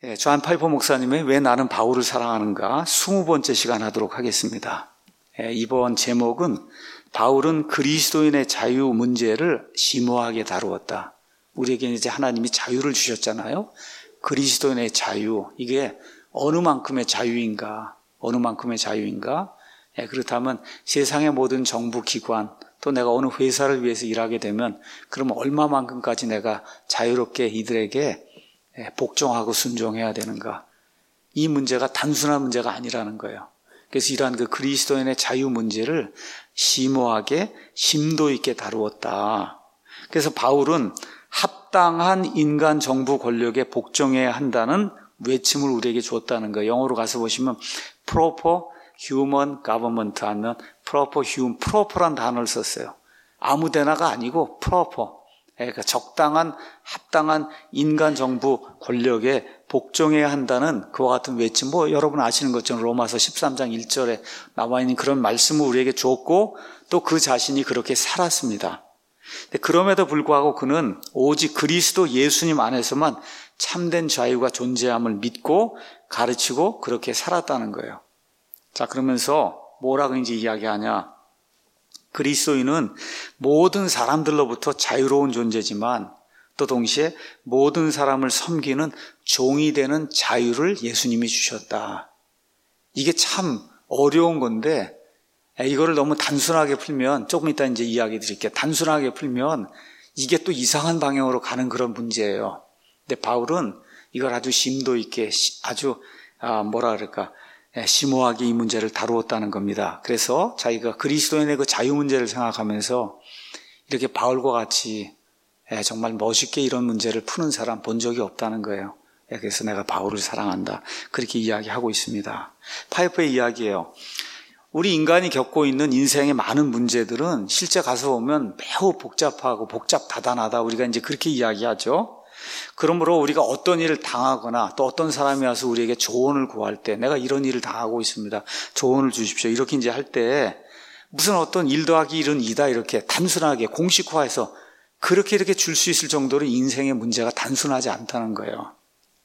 존 파이퍼 목사님의 왜 나는 바울을 사랑하는가 20번째 시간 하도록 하겠습니다. 이번 제목은 바울은 그리스도인의 자유 문제를 심오하게 다루었다. 우리에게 이제 하나님이 자유를 주셨잖아요. 그리스도인의 자유, 이게 어느 만큼의 자유인가? 그렇다면 세상의 모든 정부 기관, 또 내가 어느 회사를 위해서 일하게 되면 그러면 얼마만큼까지 내가 자유롭게 이들에게 복종하고 순종해야 되는가? 이 문제가 단순한 문제가 아니라는 거예요. 그래서 이러한 그 그리스도인의 자유 문제를 심오하게 심도 있게 다루었다. 그래서 바울은 합당한 인간 정부 권력에 복종해야 한다는 외침을 우리에게 줬다는 거예요. 영어로 가서 보시면 proper human government 하면 proper란 단어를 썼어요. 아무데나가 아니고 proper. 그러니까 적당한 합당한 인간 정부 권력에 복종해야 한다는 그와 같은 외침, 여러분 아시는 것처럼 로마서 13장 1절에 나와 있는 그런 말씀을 우리에게 줬고 또 그 자신이 그렇게 살았습니다. 그럼에도 불구하고 그는 오직 그리스도 예수님 안에서만 참된 자유가 존재함을 믿고 가르치고 그렇게 살았다는 거예요. 자, 그러면서 뭐라고 이제 이야기하냐? 그리스도인은 모든 사람들로부터 자유로운 존재지만 또 동시에 모든 사람을 섬기는 종이 되는 자유를 예수님이 주셨다. 이게 참 어려운 건데 이거를 너무 단순하게 풀면 조금 이따 이제 이야기 드릴게요. 단순하게 풀면 이게 또 이상한 방향으로 가는 그런 문제예요. 근데 바울은 이걸 아주 심도 있게 아주 심오하게 이 문제를 다루었다는 겁니다. 그래서 자기가 그리스도인의 그 자유 문제를 생각하면서 이렇게 바울과 같이 정말 멋있게 이런 문제를 푸는 사람 본 적이 없다는 거예요. 그래서 내가 바울을 사랑한다. 그렇게 이야기하고 있습니다. 파이퍼의 이야기예요. 우리 인간이 겪고 있는 인생의 많은 문제들은 실제 가서 보면 매우 복잡하고 복잡다단하다. 우리가 이제 그렇게 이야기하죠. 그러므로 우리가 어떤 일을 당하거나 또 어떤 사람이 와서 우리에게 조언을 구할 때 내가 이런 일을 당하고 있습니다. 조언을 주십시오. 이렇게 이제 할 때 무슨 어떤 1 더하기 1은 2다 이렇게 단순하게 공식화해서 그렇게 이렇게 줄 수 있을 정도로 인생의 문제가 단순하지 않다는 거예요.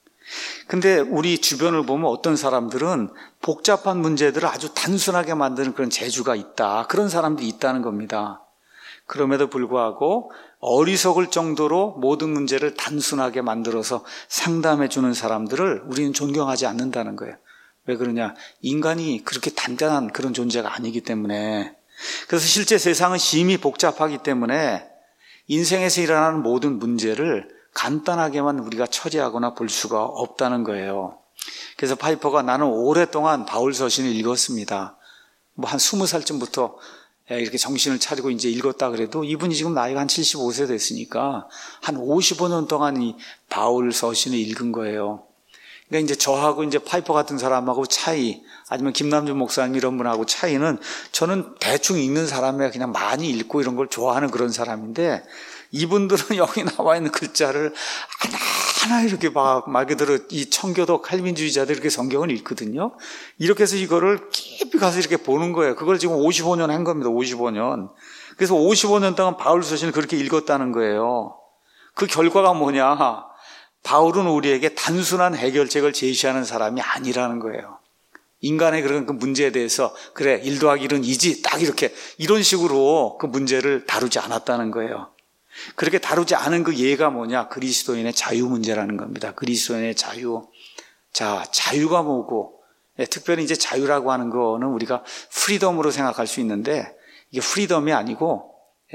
근데 우리 주변을 보면 어떤 사람들은 복잡한 문제들을 아주 단순하게 만드는 그런 재주가 있다. 그런 사람들이 있다는 겁니다. 그럼에도 불구하고 어리석을 정도로 모든 문제를 단순하게 만들어서 상담해 주는 사람들을 우리는 존경하지 않는다는 거예요. 왜 그러냐? 인간이 그렇게 단단한 그런 존재가 아니기 때문에. 그래서 실제 세상은 심히 복잡하기 때문에 인생에서 일어나는 모든 문제를 간단하게만 우리가 처리하거나 볼 수가 없다는 거예요. 그래서 파이퍼가 나는 오랫동안 바울 서신을 읽었습니다. 한 20살쯤부터 이렇게 정신을 차리고 이제 읽었다 그래도 이분이 지금 나이가 한 75세 됐으니까 한 55년 동안 이 바울 서신을 읽은 거예요. 그러니까 이제 저하고 이제 파이퍼 같은 사람하고 차이, 아니면 김남준 목사님 이런 분하고 차이는 저는 대충 읽는 사람이야 그냥 많이 읽고 이런 걸 좋아하는 그런 사람인데 이분들은 여기 나와 있는 글자를 하나하나 이렇게 말 그대로 이 청교도 칼빈주의자들 이렇게 성경을 읽거든요. 이렇게 해서 이거를 깊이 가서 이렇게 보는 거예요. 그걸 지금 55년 한 겁니다. 55년. 그래서 55년 동안 바울 서신을 그렇게 읽었다는 거예요. 그 결과가 뭐냐? 바울은 우리에게 단순한 해결책을 제시하는 사람이 아니라는 거예요. 인간의 그런 그 문제에 대해서 그래 1 더하기 1은 2지 딱 이렇게 이런 식으로 그 문제를 다루지 않았다는 거예요. 그렇게 다루지 않은 그 예가 뭐냐? 그리스도인의 자유 문제라는 겁니다. 그리스도인의 자유. 자, 자유가 뭐고? 특별히 이제 자유라고 하는 거는 우리가 프리덤으로 생각할 수 있는데 이게 프리덤이 아니고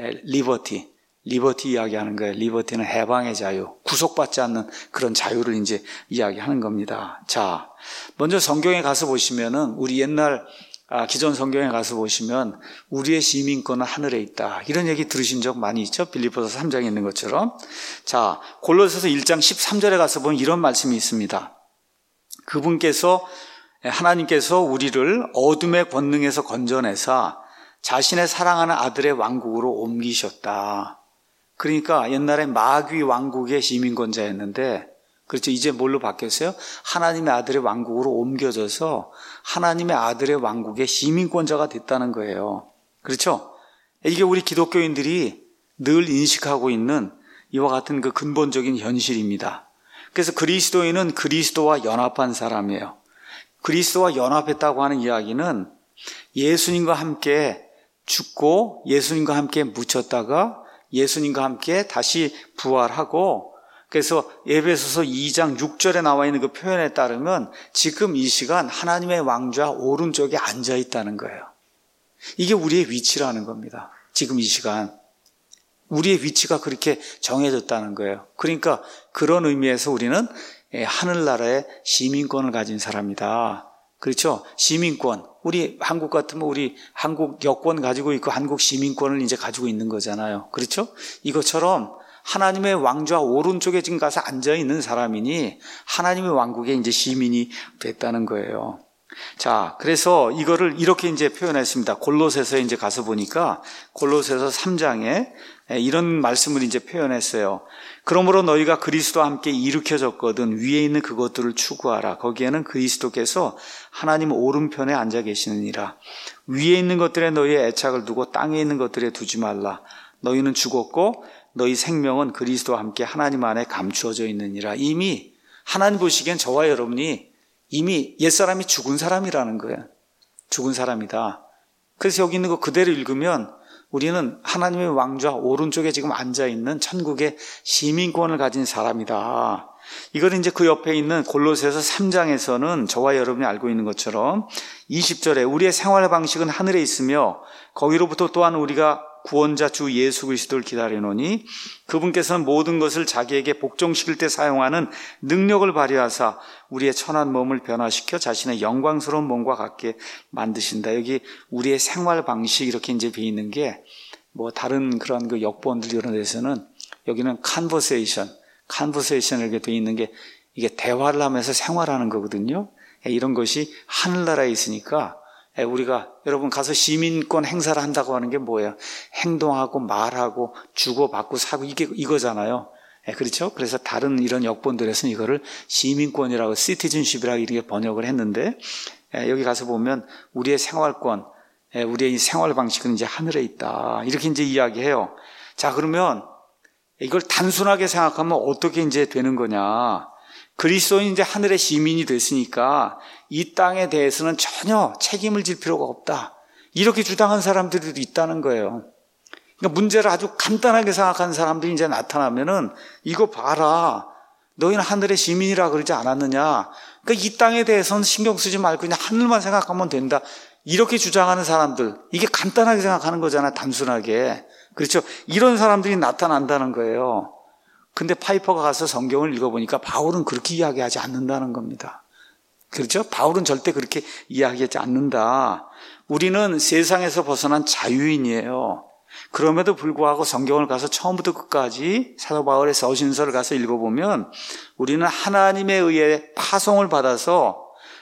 리버티 이야기하는 거예요. 리버티는 해방의 자유, 구속받지 않는 그런 자유를 이제 이야기하는 겁니다. 자, 먼저 성경에 가서 보시면은 우리 옛날 기존 성경에 가서 보시면 우리의 시민권은 하늘에 있다. 이런 얘기 들으신 적 많이 있죠? 빌립보서 3장에 있는 것처럼. 자, 골로새서 1장 13절에 가서 보면 이런 말씀이 있습니다. 하나님께서 우리를 어둠의 권능에서 건져내사 자신의 사랑하는 아들의 왕국으로 옮기셨다. 그러니까 옛날에 마귀 왕국의 시민권자였는데 그렇죠. 이제 뭘로 바뀌었어요? 하나님의 아들의 왕국으로 옮겨져서 하나님의 아들의 왕국의 시민권자가 됐다는 거예요. 그렇죠? 이게 우리 기독교인들이 늘 인식하고 있는 이와 같은 그 근본적인 현실입니다. 그래서 그리스도인은 그리스도와 연합한 사람이에요. 그리스도와 연합했다고 하는 이야기는 예수님과 함께 죽고 예수님과 함께 묻혔다가 예수님과 함께 다시 부활하고, 그래서 에베소서 2장 6절에 나와 있는 그 표현에 따르면 지금 이 시간 하나님의 왕좌 오른쪽에 앉아 있다는 거예요. 이게 우리의 위치라는 겁니다. 지금 이 시간 우리의 위치가 그렇게 정해졌다는 거예요. 그러니까 그런 의미에서 우리는 하늘나라의 시민권을 가진 사람이다. 그렇죠? 시민권. 우리 한국 같으면 우리 한국 여권 가지고 있고 한국 시민권을 이제 가지고 있는 거잖아요. 그렇죠? 이것처럼 하나님의 왕좌 오른쪽에 지금 가서 앉아 있는 사람이니 하나님의 왕국의 이제 시민이 됐다는 거예요. 자, 그래서 이거를 이렇게 이제 표현했습니다. 골로새서에 이제 가서 보니까 골로새서 3장에 이런 말씀을 이제 표현했어요. 그러므로 너희가 그리스도와 함께 일으켜졌거든 위에 있는 그것들을 추구하라. 거기에는 그리스도께서 하나님 오른편에 앉아 계시느니라. 위에 있는 것들에 너희의 애착을 두고 땅에 있는 것들에 두지 말라. 너희는 죽었고 너희 생명은 그리스도와 함께 하나님 안에 감추어져 있느니라. 이미 하나님 보시기엔 저와 여러분이 이미 옛사람이 죽은 사람이라는 거예요. 죽은 사람이다. 그래서 여기 있는 거 그대로 읽으면 우리는 하나님의 왕좌 오른쪽에 지금 앉아있는 천국의 시민권을 가진 사람이다. 이걸 이제 그 옆에 있는 골로새서 3장에서는 저와 여러분이 알고 있는 것처럼 20절에 우리의 생활 방식은 하늘에 있으며 거기로부터 또한 우리가 구원자 주 예수 그리스도를 기다리노니 그분께서는 모든 것을 자기에게 복종시킬 때 사용하는 능력을 발휘하사 우리의 천한 몸을 변화시켜 자신의 영광스러운 몸과 같게 만드신다. 여기 우리의 생활 방식 이렇게 이제 돼 있는 게 뭐 다른 그런 그 역본들 이런 데서는 여기는 conversation 이렇게 돼 있는 게 이게 대화를 하면서 생활하는 거거든요. 이런 것이 하늘나라에 있으니까 우리가 여러분 가서 시민권 행사를 한다고 하는 게 뭐예요? 행동하고 말하고 주고받고 사고 이거잖아요. 그렇죠? 그래서 다른 이런 역본들에서는 이거를 시민권이라고 citizenship이라고 이렇게 번역을 했는데 여기 가서 보면 우리의 생활권, 우리의 생활 방식은 이제 하늘에 있다. 이렇게 이제 이야기해요. 자, 그러면 이걸 단순하게 생각하면 어떻게 이제 되는 거냐? 그리스도인 이제 하늘의 시민이 됐으니까 이 땅에 대해서는 전혀 책임을 질 필요가 없다. 이렇게 주장한 사람들도 있다는 거예요. 그러니까 문제를 아주 간단하게 생각하는 사람들이 이제 나타나면은 이거 봐라. 너희는 하늘의 시민이라 그러지 않았느냐. 그러니까 이 땅에 대해서는 신경 쓰지 말고 그냥 하늘만 생각하면 된다. 이렇게 주장하는 사람들. 이게 간단하게 생각하는 거잖아. 단순하게. 그렇죠? 이런 사람들이 나타난다는 거예요. 근데 파이퍼가 가서 성경을 읽어보니까 바울은 그렇게 이야기하지 않는다는 겁니다. 그렇죠? 바울은 절대 그렇게 이야기하지 않는다. 우리는 세상에서 벗어난 자유인이에요. 그럼에도 불구하고 성경을 가서 처음부터 끝까지 사도 바울의 서신서를 가서 읽어보면 우리는 하나님에 의해 파송을 받아서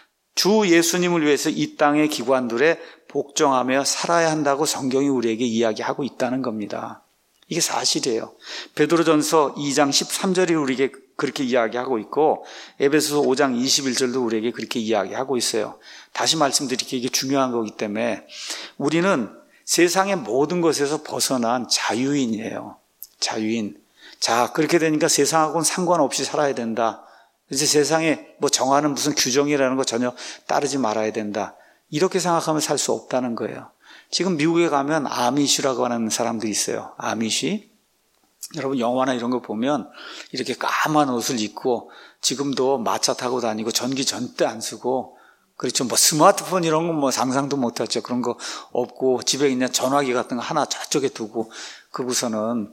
주 예수님을 위해서 이 땅의 기관들에 복종하며 살아야 한다고 성경이 우리에게 이야기하고 있다는 겁니다. 이게 사실이에요. 베드로전서 2장 13절이 우리에게 그렇게 이야기하고 있고 에베소서 5장 21절도 우리에게 그렇게 이야기하고 있어요. 다시 말씀드릴게요. 이게 중요한 거기 때문에 우리는 세상의 모든 것에서 벗어난 자유인이에요. 자유인. 자, 그렇게 되니까 세상하고는 상관없이 살아야 된다. 이제 세상에 뭐 정하는 무슨 규정이라는 거 전혀 따르지 말아야 된다. 이렇게 생각하면 살 수 없다는 거예요. 지금 미국에 가면 아미시라고 하는 사람들이 있어요. 아미시. 여러분 영화나 이런 거 보면 이렇게 까만 옷을 입고 지금도 마차 타고 다니고 전기 절대 안 쓰고 그렇죠. 뭐 스마트폰 이런 건 뭐 상상도 못하죠. 그런 거 없고 집에 그냥 전화기 같은 거 하나 저쪽에 두고 그러고선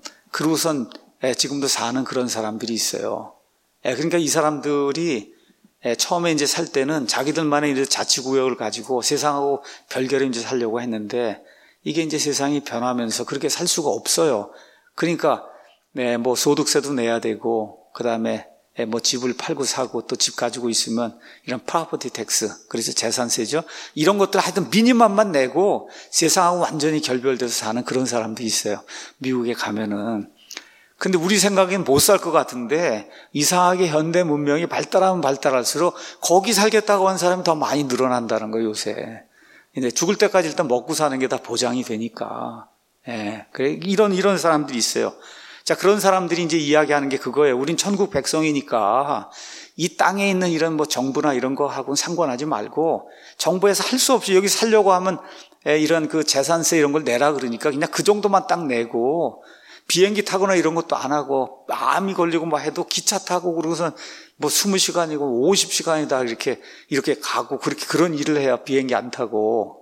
지금도 사는 그런 사람들이 있어요. 그러니까 이 사람들이 처음에 이제 살 때는 자기들만의 이제 자치구역을 가지고 세상하고 별개로 이제 살려고 했는데 이게 이제 세상이 변하면서 그렇게 살 수가 없어요. 그러니까 뭐 소득세도 내야 되고 그다음에 뭐 집을 팔고 사고 또 집 가지고 있으면 이런 프로퍼티 텍스, 그래서 재산세죠. 이런 것들 하여튼 미니멈만 내고 세상하고 완전히 결별돼서 사는 그런 사람도 있어요. 미국에 가면은. 근데 우리 생각엔 못 살 것 같은데 이상하게 현대 문명이 발달하면 발달할수록 거기 살겠다고 하는 사람이 더 많이 늘어난다는 거예요, 요새. 근데 죽을 때까지 일단 먹고 사는 게 다 보장이 되니까. 그래 이런 사람들이 있어요. 자, 그런 사람들이 이제 이야기하는 게 그거예요. 우린 천국 백성이니까 이 땅에 있는 이런 뭐 정부나 이런 거 하고는 상관하지 말고 정부에서 할 수 없이 여기 살려고 하면 이런 그 재산세 이런 걸 내라 그러니까 그냥 그 정도만 딱 내고 비행기 타거나 이런 것도 안 하고 암이 걸리고 막 해도 기차 타고 그러고선 뭐 20시간이고 50시간이다 이렇게 가고 그렇게 그런 일을 해야 비행기 안 타고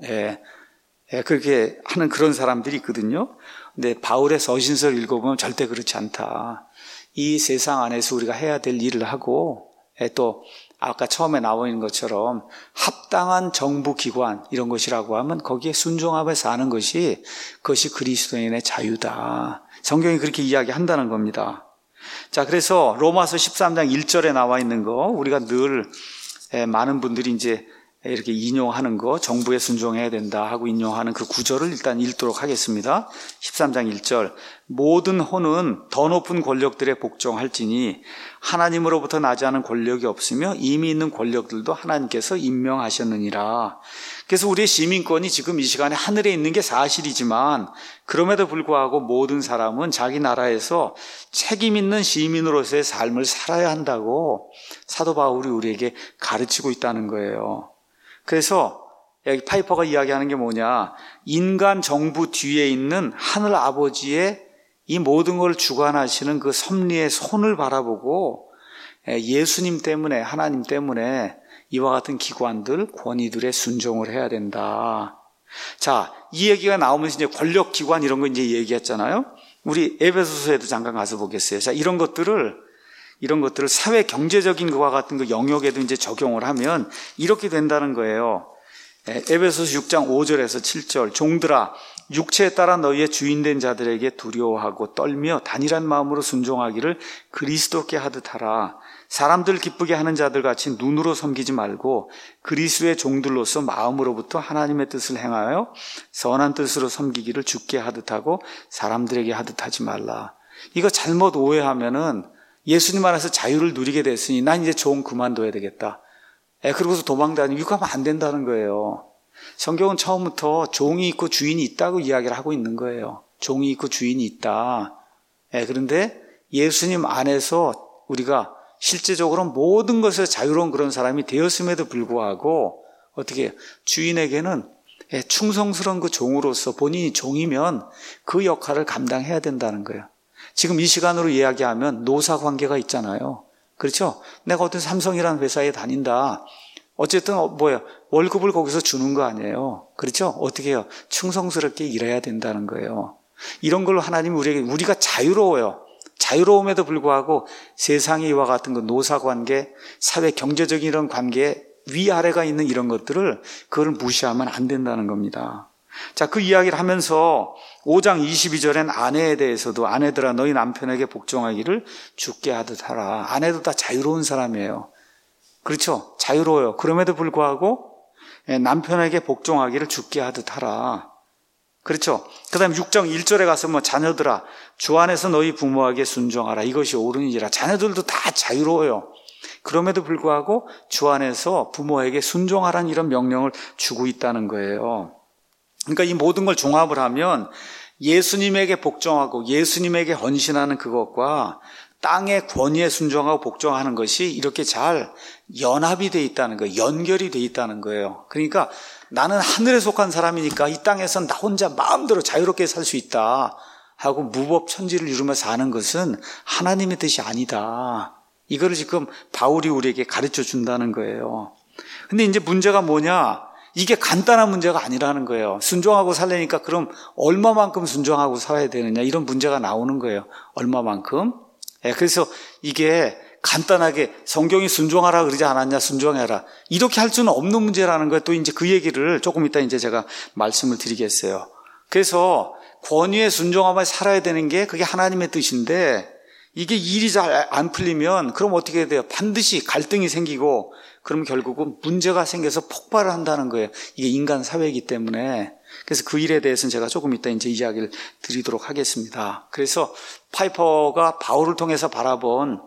그렇게 하는 그런 사람들이 있거든요. 근데 바울의 서신서를 읽어보면 절대 그렇지 않다. 이 세상 안에서 우리가 해야 될 일을 하고 또 아까 처음에 나와 있는 것처럼 합당한 정부기관 이런 것이라고 하면 거기에 순종하며 사는 것이 그것이 그리스도인의 자유다. 성경이 그렇게 이야기한다는 겁니다. 자, 그래서 로마서 13장 1절에 나와 있는 거 우리가 늘 많은 분들이 이제 이렇게 인용하는 거 정부에 순종해야 된다 하고 인용하는 그 구절을 일단 읽도록 하겠습니다. 13장 1절 모든 혼은 더 높은 권력들에 복종할지니 하나님으로부터 나지 않은 권력이 없으며 이미 있는 권력들도 하나님께서 임명하셨느니라. 그래서 우리의 시민권이 지금 이 시간에 하늘에 있는 게 사실이지만 그럼에도 불구하고 모든 사람은 자기 나라에서 책임 있는 시민으로서의 삶을 살아야 한다고 사도 바울이 우리에게 가르치고 있다는 거예요. 그래서 여기 파이퍼가 이야기하는 게 뭐냐, 인간 정부 뒤에 있는 하늘 아버지의 이 모든 걸 주관하시는 그 섭리의 손을 바라보고 예수님 때문에 하나님 때문에 이와 같은 기관들 권위들의 순종을 해야 된다. 자, 이 얘기가 나오면서 이제 권력기관 이런 거 이제 얘기했잖아요. 우리 에베소서에도 잠깐 가서 보겠어요. 자, 이런 것들을 사회 경제적인 것과 같은 그 영역에도 이제 적용을 하면 이렇게 된다는 거예요. 에베소서 6장 5절에서 7절 종들아 육체에 따라 너희의 주인된 자들에게 두려워하고 떨며 단일한 마음으로 순종하기를 그리스도께 하듯 하라. 사람들 기쁘게 하는 자들 같이 눈으로 섬기지 말고 그리스도의 종들로서 마음으로부터 하나님의 뜻을 행하여 선한 뜻으로 섬기기를 주께 하듯 하고 사람들에게 하듯 하지 말라. 이거 잘못 오해하면은 예수님 안에서 자유를 누리게 됐으니 난 이제 종 그만둬야 되겠다. 그러고서 도망다니고 이거 하면 안 된다는 거예요. 성경은 처음부터 종이 있고 주인이 있다고 이야기를 하고 있는 거예요. 종이 있고 주인이 있다. 그런데 예수님 안에서 우리가 실제적으로 모든 것에 자유로운 그런 사람이 되었음에도 불구하고 어떻게 주인에게는 충성스러운 그 종으로서 본인이 종이면 그 역할을 감당해야 된다는 거예요. 지금 이 시간으로 이야기하면 노사 관계가 있잖아요. 그렇죠? 내가 어떤 삼성이라는 회사에 다닌다. 어쨌든 월급을 거기서 주는 거 아니에요. 그렇죠? 어떻게 해요? 충성스럽게 일해야 된다는 거예요. 이런 걸로 하나님이 우리가 자유로워요. 자유로움에도 불구하고 세상의 이와 같은 그 노사 관계, 사회 경제적인 이런 관계에 위아래가 있는 이런 것들을 그걸 무시하면 안 된다는 겁니다. 자, 그 이야기를 하면서 5장 22절엔 아내에 대해서도 아내들아 너희 남편에게 복종하기를 주께 하듯 하라. 아내도 다 자유로운 사람이에요. 그렇죠? 자유로워요. 그럼에도 불구하고 남편에게 복종하기를 주께 하듯 하라. 그렇죠? 그 다음에 6장 1절에 가서 자녀들아 주 안에서 너희 부모에게 순종하라. 이것이 옳으니라. 자녀들도 다 자유로워요. 그럼에도 불구하고 주 안에서 부모에게 순종하라는 이런 명령을 주고 있다는 거예요. 그러니까 이 모든 걸 종합을 하면 예수님에게 복종하고 예수님에게 헌신하는 그것과 땅의 권위에 순종하고 복종하는 것이 이렇게 잘 연합이 돼 있다는 거예요. 연결이 돼 있다는 거예요. 그러니까 나는 하늘에 속한 사람이니까 이 땅에선 나 혼자 마음대로 자유롭게 살 수 있다 하고 무법천지를 이루며 사는 것은 하나님의 뜻이 아니다. 이거를 지금 바울이 우리에게 가르쳐 준다는 거예요. 근데 이제 문제가 뭐냐? 이게 간단한 문제가 아니라는 거예요. 순종하고 살려니까 그럼 얼마만큼 순종하고 살아야 되느냐 이런 문제가 나오는 거예요. 얼마만큼? 그래서 이게 간단하게 성경이 순종하라 그러지 않았냐 순종해라 이렇게 할 수는 없는 문제라는 거예요. 또 이제 그 얘기를 조금 이따 이제 제가 말씀을 드리겠어요. 그래서 권위에 순종하며 살아야 되는 게 그게 하나님의 뜻인데 이게 일이 잘 안 풀리면 그럼 어떻게 해야 돼요? 반드시 갈등이 생기고 그럼 결국은 문제가 생겨서 폭발을 한다는 거예요. 이게 인간 사회이기 때문에. 그래서 그 일에 대해서는 제가 조금 이따 이제 이야기를 드리도록 하겠습니다. 그래서 파이퍼가 바울을 통해서 바라본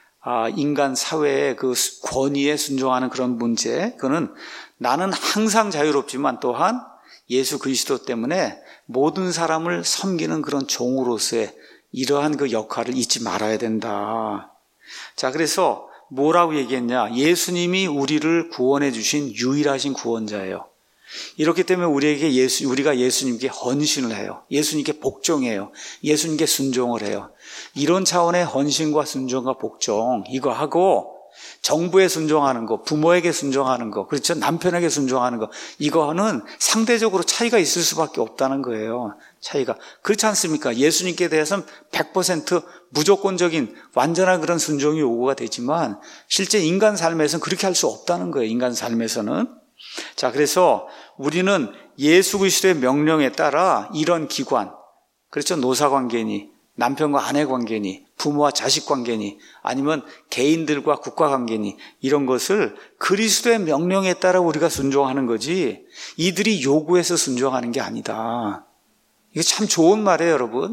인간 사회의 그 권위에 순종하는 그런 문제, 그거는 나는 항상 자유롭지만 또한 예수 그리스도 때문에 모든 사람을 섬기는 그런 종으로서의 이러한 그 역할을 잊지 말아야 된다. 자, 그래서 뭐라고 얘기했냐? 예수님이 우리를 구원해 주신 유일하신 구원자예요. 이렇기 때문에 우리가 예수님께 헌신을 해요. 예수님께 복종해요. 예수님께 순종을 해요. 이런 차원의 헌신과 순종과 복종, 이거 하고 정부에 순종하는 거, 부모에게 순종하는 거, 그렇죠? 남편에게 순종하는 거, 이거는 상대적으로 차이가 있을 수밖에 없다는 거예요. 차이가. 그렇지 않습니까? 예수님께 대해서는 100% 무조건적인 완전한 그런 순종이 요구가 되지만 실제 인간 삶에서는 그렇게 할 수 없다는 거예요. 인간 삶에서는. 자, 그래서 우리는 예수 그리스도의 명령에 따라 이런 기관, 그렇죠? 노사관계니, 남편과 아내 관계니, 부모와 자식 관계니, 아니면 개인들과 국가 관계니, 이런 것을 그리스도의 명령에 따라 우리가 순종하는 거지 이들이 요구해서 순종하는 게 아니다. 이게 참 좋은 말이에요, 여러분.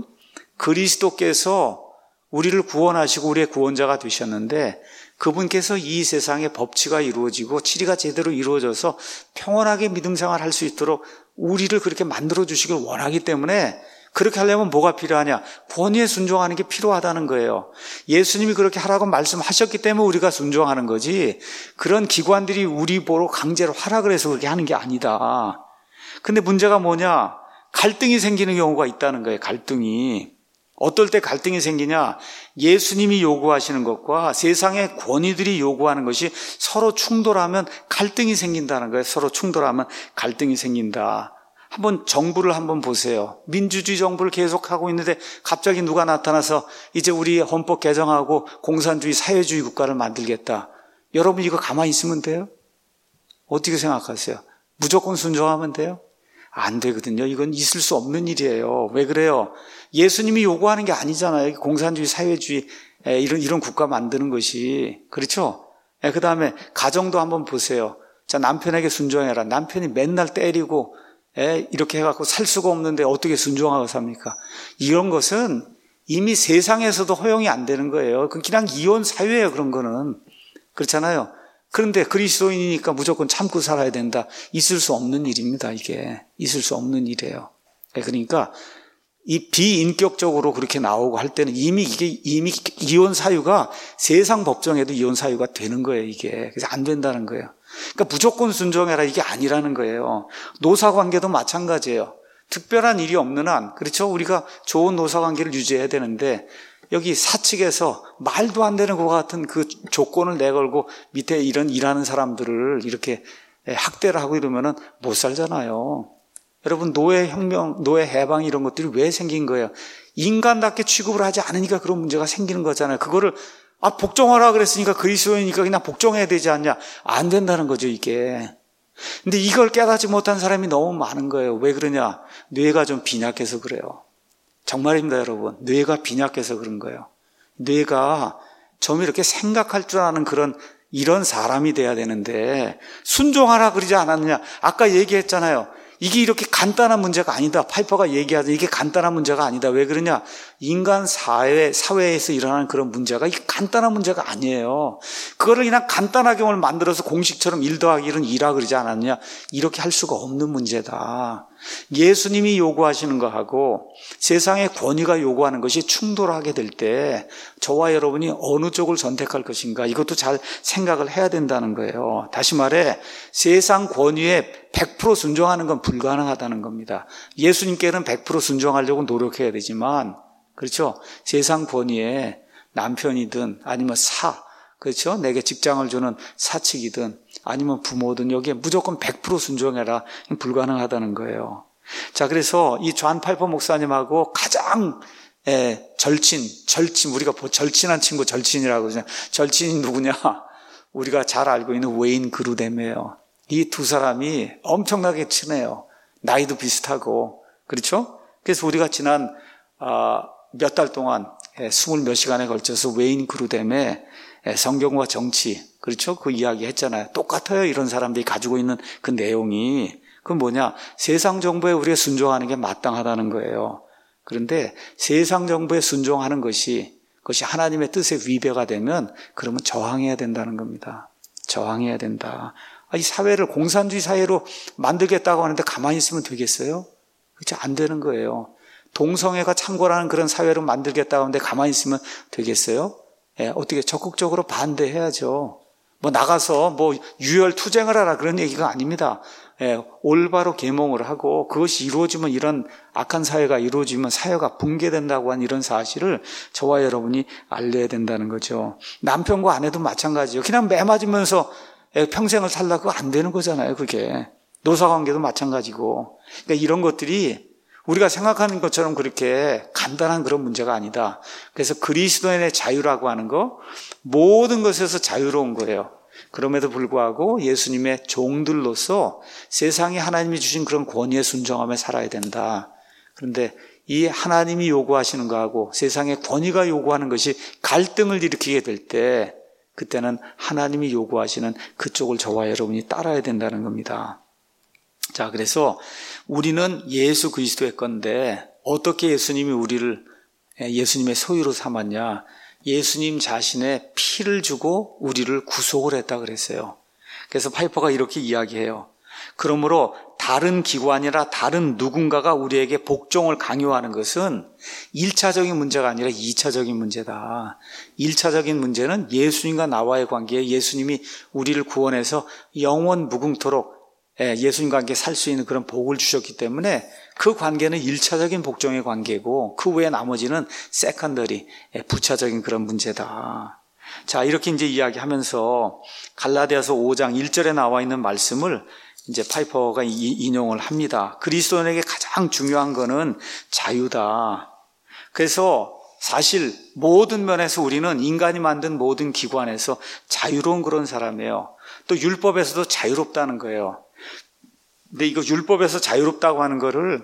그리스도께서 우리를 구원하시고 우리의 구원자가 되셨는데 그분께서 이 세상의 법치가 이루어지고 치리가 제대로 이루어져서 평온하게 믿음 생활할 수 있도록 우리를 그렇게 만들어 주시길 원하기 때문에 그렇게 하려면 뭐가 필요하냐? 권위에 순종하는 게 필요하다는 거예요. 예수님이 그렇게 하라고 말씀하셨기 때문에 우리가 순종하는 거지 그런 기관들이 우리 보러 강제로 하라고 해서 그렇게 하는 게 아니다. 근데 문제가 뭐냐? 갈등이 생기는 경우가 있다는 거예요. 갈등이. 어떨 때 갈등이 생기냐? 예수님이 요구하시는 것과 세상의 권위들이 요구하는 것이 서로 충돌하면 갈등이 생긴다는 거예요. 서로 충돌하면 갈등이 생긴다. 한번 정부를 한번 보세요. 민주주의 정부를 계속하고 있는데 갑자기 누가 나타나서 이제 우리 헌법 개정하고 공산주의 사회주의 국가를 만들겠다. 여러분 이거 가만히 있으면 돼요? 어떻게 생각하세요? 무조건 순종하면 돼요? 안 되거든요. 이건 있을 수 없는 일이에요. 왜 그래요? 예수님이 요구하는 게 아니잖아요. 공산주의, 사회주의 이런 국가 만드는 것이. 그렇죠? 그 다음에 가정도 한번 보세요. 자, 남편에게 순종해라. 남편이 맨날 때리고 이렇게 해갖고 살 수가 없는데 어떻게 순종하고 삽니까? 이런 것은 이미 세상에서도 허용이 안 되는 거예요. 그냥 이혼 사유예요. 그런 거는. 그렇잖아요. 그런데 그리스도인이니까 무조건 참고 살아야 된다. 있을 수 없는 일입니다. 이게 있을 수 없는 일이에요. 그러니까 이 비인격적으로 그렇게 나오고 할 때는 이미 이혼 사유가 세상 법정에도 이혼 사유가 되는 거예요. 이게 그래서 안 된다는 거예요. 그러니까 무조건 순종해라 이게 아니라는 거예요. 노사 관계도 마찬가지예요. 특별한 일이 없는 한 그렇죠. 우리가 좋은 노사 관계를 유지해야 되는데. 여기 사측에서 말도 안 되는 것 같은 그 조건을 내걸고 밑에 이런 일하는 사람들을 이렇게 학대를 하고 이러면은 못 살잖아요. 여러분 노예혁명, 노예해방 이런 것들이 왜 생긴 거예요? 인간답게 취급을 하지 않으니까 그런 문제가 생기는 거잖아요. 그거를 복종하라 그랬으니까 그리스도이니까 그냥 복종해야 되지 않냐? 안 된다는 거죠 이게. 근데 이걸 깨닫지 못한 사람이 너무 많은 거예요. 왜 그러냐? 뇌가 좀 빈약해서 그래요. 정말입니다, 여러분. 뇌가 빈약해서 그런 거예요. 뇌가 좀 이렇게 생각할 줄 아는 이런 사람이 돼야 되는데 순종하라 그러지 않았느냐? 아까 얘기했잖아요. 이게 이렇게 간단한 문제가 아니다. 파이퍼가 얘기하죠. 이게 간단한 문제가 아니다. 왜 그러냐? 인간 사회에서 일어나는 그런 문제가 이게 간단한 문제가 아니에요. 그거를 그냥 간단하게 오늘 만들어서 공식처럼 1 더하기 1은 2라 그러지 않았느냐? 이렇게 할 수가 없는 문제다. 예수님이 요구하시는 거하고 세상의 권위가 요구하는 것이 충돌하게 될 때 저와 여러분이 어느 쪽을 선택할 것인가 이것도 잘 생각을 해야 된다는 거예요. 다시 말해 세상 권위에 100% 순종하는 건 불가능하다는 겁니다. 예수님께는 100% 순종하려고 노력해야 되지만 그렇죠? 세상 권위에 남편이든 아니면 그렇죠? 내게 직장을 주는 사측이든 아니면 부모든 여기에 무조건 100% 순종해라. 불가능하다는 거예요. 자, 그래서 이 존 파이퍼 목사님하고 가장 절친, 우리가 절친한 친구 절친이라고 그러잖아요. 절친이 누구냐? 우리가 잘 알고 있는 웨인 그루뎀이에요. 이 두 사람이 엄청나게 친해요. 나이도 비슷하고. 그렇죠? 그래서 우리가 지난 몇 달 동안 20몇 시간에 걸쳐서 웨인 그루뎀의 성경과 정치, 그렇죠? 그 이야기 했잖아요. 똑같아요. 이런 사람들이 가지고 있는 그 내용이. 그건 뭐냐? 세상 정부에 우리가 순종하는 게 마땅하다는 거예요. 그런데 세상 정부에 순종하는 것이 하나님의 뜻에 위배가 되면 그러면 저항해야 된다는 겁니다. 저항해야 된다. 이 사회를 공산주의 사회로 만들겠다고 하는데 가만히 있으면 되겠어요? 그렇지? 안 되는 거예요. 동성애가 창궐하는 그런 사회로 만들겠다고 하는데 가만히 있으면 되겠어요? 어떻게 적극적으로 반대해야죠. 나가서 유혈 투쟁을 하라 그런 얘기가 아닙니다. 올바로 계몽을 하고 그것이 이루어지면 이런 악한 사회가 이루어지면 사회가 붕괴된다고 한 이런 사실을 저와 여러분이 알려야 된다는 거죠. 남편과 아내도 마찬가지예요. 그냥 매 맞으면서 평생을 살라 그거 안 되는 거잖아요. 그게 노사관계도 마찬가지고. 그러니까 이런 것들이 우리가 생각하는 것처럼 그렇게 간단한 그런 문제가 아니다. 그래서 그리스도인의 자유라고 하는 거 모든 것에서 자유로운 거예요. 그럼에도 불구하고 예수님의 종들로서 세상에 하나님이 주신 그런 권위에 순종하며 살아야 된다. 그런데 이 하나님이 요구하시는 거하고 세상의 권위가 요구하는 것이 갈등을 일으키게 될 때 그때는 하나님이 요구하시는 그쪽을 저와 여러분이 따라야 된다는 겁니다. 자, 그래서 우리는 예수 그리스도의 건데 어떻게 예수님이 우리를 예수님의 소유로 삼았냐? 예수님 자신의 피를 주고 우리를 구속을 했다 그랬어요. 그래서 파이퍼가 이렇게 이야기해요. 그러므로 다른 기관이나 다른 누군가가 우리에게 복종을 강요하는 것은 1차적인 문제가 아니라 2차적인 문제다. 1차적인 문제는 예수님과 나와의 관계에 예수님이 우리를 구원해서 영원 무궁토록 예수님과 함께 살 수 있는 그런 복을 주셨기 때문에 그 관계는 1차적인 복종의 관계고 그 외에 나머지는 세컨더리, 부차적인 그런 문제다. 자, 이렇게 이제 이야기하면서 갈라디아서 5장 1절에 나와 있는 말씀을 이제 파이퍼가 인용을 합니다. 그리스도인에게 가장 중요한 거는 자유다. 그래서 사실 모든 면에서 우리는 인간이 만든 모든 기관에서 자유로운 그런 사람이에요. 또 율법에서도 자유롭다는 거예요. 근데 이거 율법에서 자유롭다고 하는 거를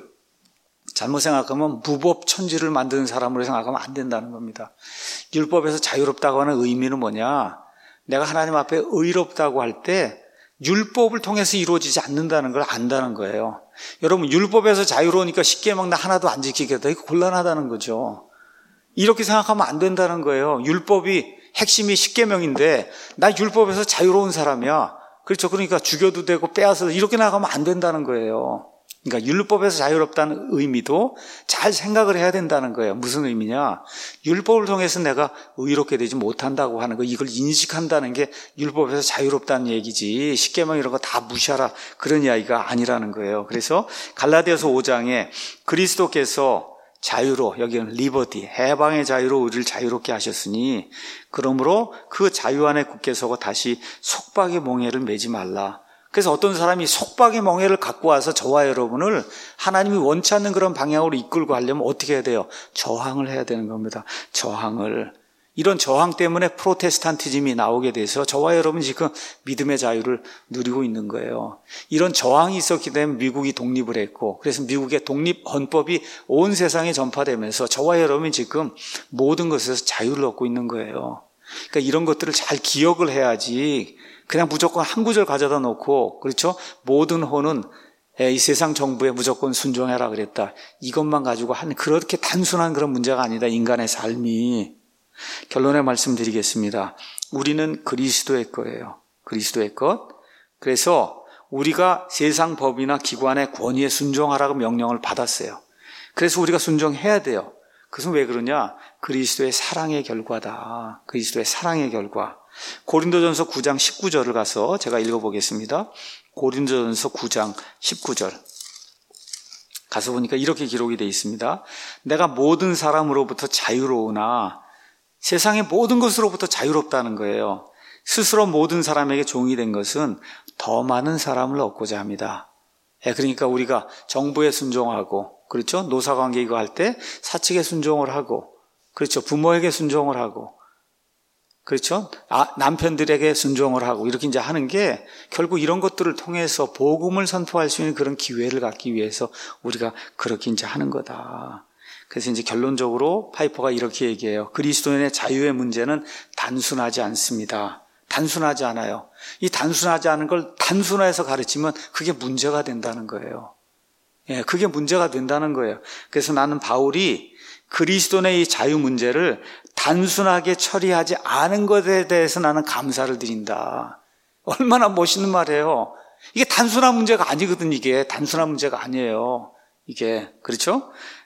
잘못 생각하면 무법천지를 만드는 사람으로 생각하면 안 된다는 겁니다. 율법에서 자유롭다고 하는 의미는 뭐냐? 내가 하나님 앞에 의롭다고 할 때 율법을 통해서 이루어지지 않는다는 걸 안다는 거예요. 여러분, 율법에서 자유로우니까 십계명 나 하나도 안 지키겠다. 이거 곤란하다는 거죠. 이렇게 생각하면 안 된다는 거예요. 율법이 핵심이 십계명인데 나 율법에서 자유로운 사람이야. 그렇죠. 그러니까 죽여도 되고 빼앗아도 이렇게 나가면 안 된다는 거예요. 그러니까 율법에서 자유롭다는 의미도 잘 생각을 해야 된다는 거예요. 무슨 의미냐? 율법을 통해서 내가 의롭게 되지 못한다고 하는 거, 이걸 인식한다는 게 율법에서 자유롭다는 얘기지 십계명 이런 거 다 무시하라 그런 이야기가 아니라는 거예요. 그래서 갈라디아서 5장에 그리스도께서 자유로, 여기는 리버티, 해방의 자유로 우리를 자유롭게 하셨으니 그러므로 그 자유 안에 굳게 서고 다시 속박의 멍에를 매지 말라. 그래서 어떤 사람이 속박의 멍에를 갖고 와서 저와 여러분을 하나님이 원치 않는 그런 방향으로 이끌고 가려면 어떻게 해야 돼요? 저항을 해야 되는 겁니다. 저항을. 이런 저항 때문에 프로테스탄티즘이 나오게 돼서 저와 여러분이 지금 믿음의 자유를 누리고 있는 거예요. 이런 저항이 있었기 때문에 미국이 독립을 했고, 그래서 미국의 독립헌법이 온 세상에 전파되면서 저와 여러분이 지금 모든 것에서 자유를 얻고 있는 거예요. 그러니까 이런 것들을 잘 기억을 해야지 그냥 무조건 한 구절 가져다 놓고, 그렇죠? 모든 호는 이 세상 정부에 무조건 순종해라 그랬다. 이것만 가지고 그렇게 단순한 그런 문제가 아니다. 인간의 삶이. 결론의 말씀드리겠습니다. 우리는 그리스도의 거예요. 그리스도의 것. 그래서 우리가 세상 법이나 기관의 권위에 순종하라고 명령을 받았어요. 그래서 우리가 순종해야 돼요. 그것은 왜 그러냐? 그리스도의 사랑의 결과다. 그리스도의 사랑의 결과. 고린도전서 9장 19절을 가서 제가 읽어보겠습니다. 고린도전서 9장 19절. 가서 보니까 이렇게 기록이 되어 있습니다. 내가 모든 사람으로부터 자유로우나 세상의 모든 것으로부터 자유롭다는 거예요. 스스로 모든 사람에게 종이 된 것은 더 많은 사람을 얻고자 합니다. 그러니까 우리가 정부에 순종하고, 그렇죠? 노사관계 이거 할 때 사측에 순종을 하고, 그렇죠? 부모에게 순종을 하고, 그렇죠? 남편들에게 순종을 하고, 이렇게 이제 하는 게 결국 이런 것들을 통해서 복음을 선포할 수 있는 그런 기회를 갖기 위해서 우리가 그렇게 이제 하는 거다. 그래서 이제 결론적으로 파이퍼가 이렇게 얘기해요. 그리스도인의 자유의 문제는 단순하지 않습니다. 단순하지 않아요. 이 단순하지 않은 걸 단순화해서 가르치면 그게 문제가 된다는 거예요. 그게 문제가 된다는 거예요. 그래서 나는 바울이 그리스도인의 이 자유 문제를 단순하게 처리하지 않은 것에 대해서 나는 감사를 드린다. 얼마나 멋있는 말이에요. 이게 단순한 문제가 아니거든. 이게 단순한 문제가 아니에요. 이게, 그렇죠?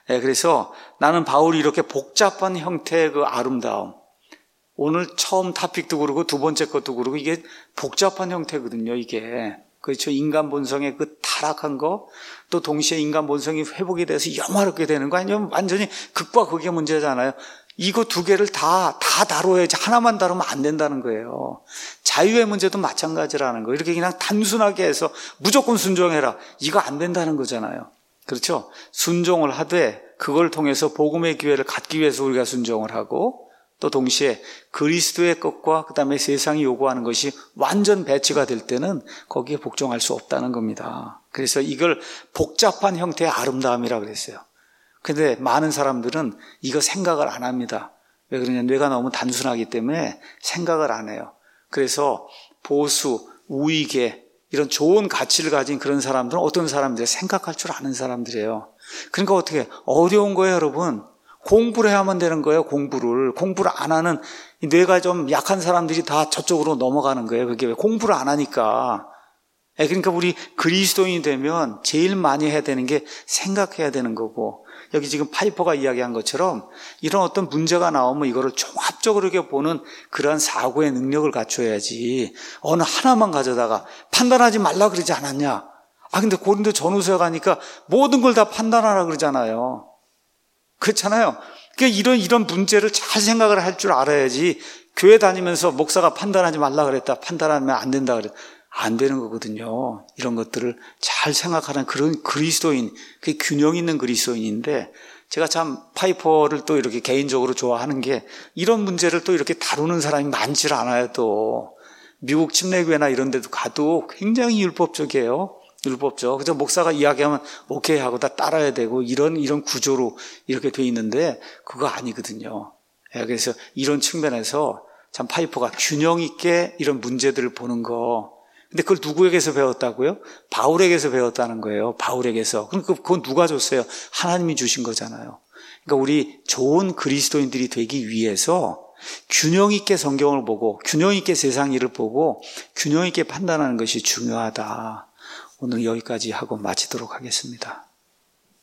그래서 나는 바울이 이렇게 복잡한 형태의 그 아름다움, 오늘 처음 토픽도 그러고 두 번째 것도 그러고 이게 복잡한 형태거든요, 이게. 그렇죠. 인간 본성의 그 타락한 거, 또 동시에 인간 본성이 회복이 돼서 영화롭게 되는 거 아니면 완전히 극과 극의 문제잖아요. 이거 두 개를 다 다뤄야지 하나만 다루면 안 된다는 거예요. 자유의 문제도 마찬가지라는 거예요. 이렇게 그냥 단순하게 해서 무조건 순종해라. 이거 안 된다는 거잖아요. 그렇죠. 순종을 하되 그걸 통해서 복음의 기회를 갖기 위해서 우리가 순종을 하고 또 동시에 그리스도의 것과 그 다음에 세상이 요구하는 것이 완전 배치가 될 때는 거기에 복종할 수 없다는 겁니다. 그래서 이걸 복잡한 형태의 아름다움이라고 그랬어요. 근데 많은 사람들은 이거 생각을 안 합니다. 왜 그러냐? 뇌가 너무 단순하기 때문에 생각을 안 해요. 그래서 보수, 우익의 이런 좋은 가치를 가진 그런 사람들은 어떤 사람들이 생각할 줄 아는 사람들이에요. 그러니까 어떻게 어려운 거예요, 여러분. 공부를 해야만 되는 거예요, 공부를 안 하는 뇌가 좀 약한 사람들이 다 저쪽으로 넘어가는 거예요. 그게 왜 공부를 안 하니까. 그러니까 우리 그리스도인이 되면 제일 많이 해야 되는 게 생각해야 되는 거고, 여기 지금 파이퍼가 이야기한 것처럼 이런 어떤 문제가 나오면 이거를 종합적으로 이렇게 보는 그러한 사고의 능력을 갖춰야지 어느 하나만 가져다가 판단하지 말라 그러지 않았냐. 근데 고린도 전후서에 가니까 모든 걸 다 판단하라 그러잖아요. 그렇잖아요. 그러니까 이런 문제를 잘 생각을 할 줄 알아야지 교회 다니면서 목사가 판단하지 말라 그랬다. 판단하면 안 된다 그랬다. 안 되는 거거든요. 이런 것들을 잘 생각하는 그런 그리스도인, 그게 균형 있는 그리스도인인데 제가 참 파이퍼를 또 이렇게 개인적으로 좋아하는 게 이런 문제를 또 이렇게 다루는 사람이 많지 않아요. 또 미국 침례교회나 이런 데도 가도 굉장히 율법적이에요. 율법적. 그래서 목사가 이야기하면 오케이 하고 다 따라야 되고 이런 구조로 이렇게 돼 있는데 그거 아니거든요. 그래서 이런 측면에서 참 파이퍼가 균형 있게 이런 문제들을 보는 거. 근데 그걸 누구에게서 배웠다고요? 바울에게서 배웠다는 거예요. 바울에게서. 그럼 그건 누가 줬어요? 하나님이 주신 거잖아요. 그러니까 우리 좋은 그리스도인들이 되기 위해서 균형 있게 성경을 보고 균형 있게 세상 일을 보고 균형 있게 판단하는 것이 중요하다. 오늘 여기까지 하고 마치도록 하겠습니다.